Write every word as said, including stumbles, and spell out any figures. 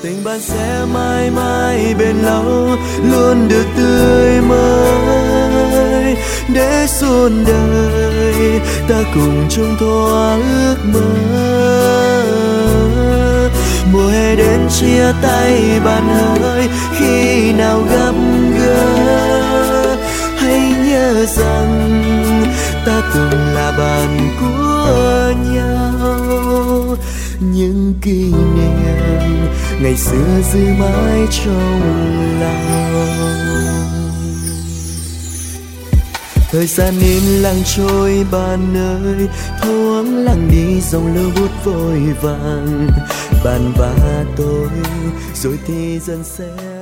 tình bạn sẽ mãi mãi bền lâu, luôn được tươi mới, để suốt đời ta cùng chung thỏa ước mơ. Mùa hè đến chia tay bạn ơi, khi nào gặp gỡ hãy nhớ rằng ta từng là bạn của nhau. Những kỷ niệm ngày xưa giữ mãi trong lòng. Thời gian im lặng trôi bạn ơi, thoáng lặng đi dòng lưu bút vội vàng. Bạn và tôi rồi thì dần sẽ